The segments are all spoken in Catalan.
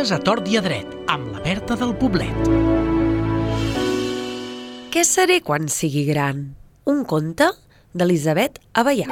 Contes a tort i a dret, amb la Berta del Poblet. Què seré quan sigui gran? Un conte d'Elisabet Avellà.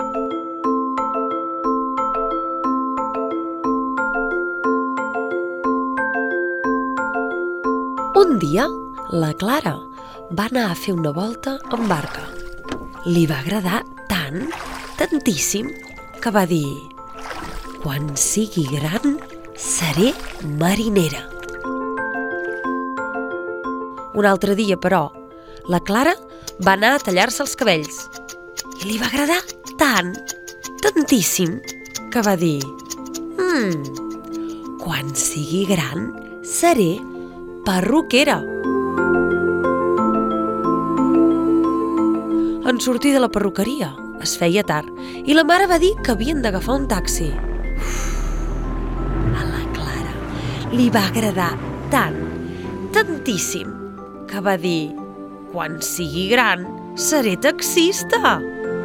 Un dia, la Clara va anar a fer una volta amb barca. Li va agradar tantíssim, que va dir: quan sigui gran, seré marinera. Un altre dia, però, la Clara va anar a tallar-se els cabells i li va agradar tantíssim, que va dir: quan sigui gran, seré perruquera. En sortir de la perruqueria es feia tard i la mare va dir que havien d'agafar un taxi. A la Clara li va agradar tantíssim, que va dir: quan sigui gran, seré taxista.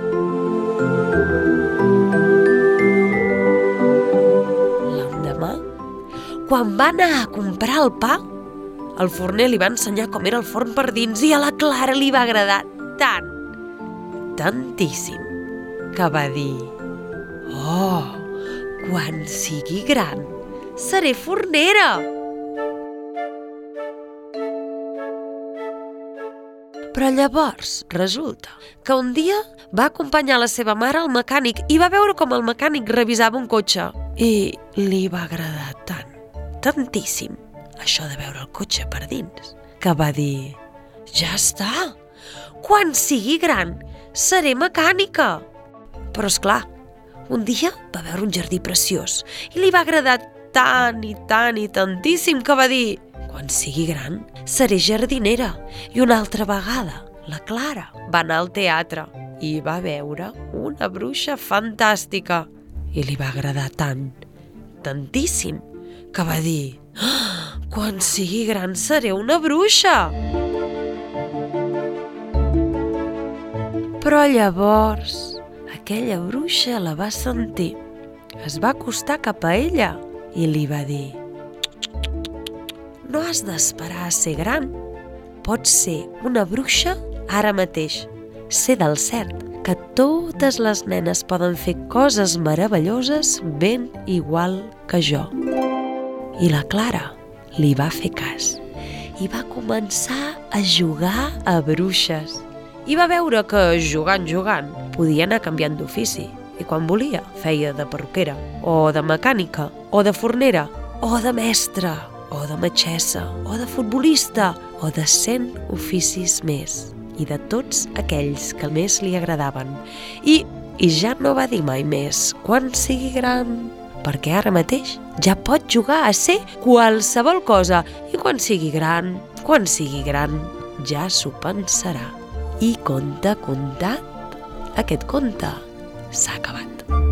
L'endemà, quan va anar a comprar el pa, el forner li va ensenyar com era el forn per dins i a la Clara li va agradar tantíssim, que va dir: quan sigui gran, seré fornera. Però llavors resulta que un dia va acompanyar la seva mare al mecànic i va veure com el mecànic revisava un cotxe i li va agradar tantíssim això de veure el cotxe per dins, que va dir: ja està, quan sigui gran seré mecànica. Però esclar, un dia va veure un jardí preciós i li va agradar tantíssim, que va dir: quan sigui gran seré jardinera. I una altra vegada la Clara va anar al teatre i va veure una bruixa fantàstica i li va agradar tantíssim, que va dir: quan sigui gran seré una bruixa. Però llavors aquella bruixa la va sentir, es va acostar cap a ella i li va dir: no has d'esperar a ser gran, pots ser una bruixa ara mateix. Sé del cert que totes les nenes poden fer coses meravelloses ben igual que jo. I la Clara li va fer cas i va començar a jugar a bruixes. I va veure que jugant podia anar canviant d'ofici i quan volia feia de perruquera o de mecànica o de fornera o de mestra o de metgessa o de futbolista o de 100 oficis més i de tots aquells que més li agradaven. I ja no va dir mai més quan sigui gran, perquè ara mateix ja pot jugar a ser qualsevol cosa i quan sigui gran, ja s'ho pensarà. I conte contat, aquest conte s'ha acabat.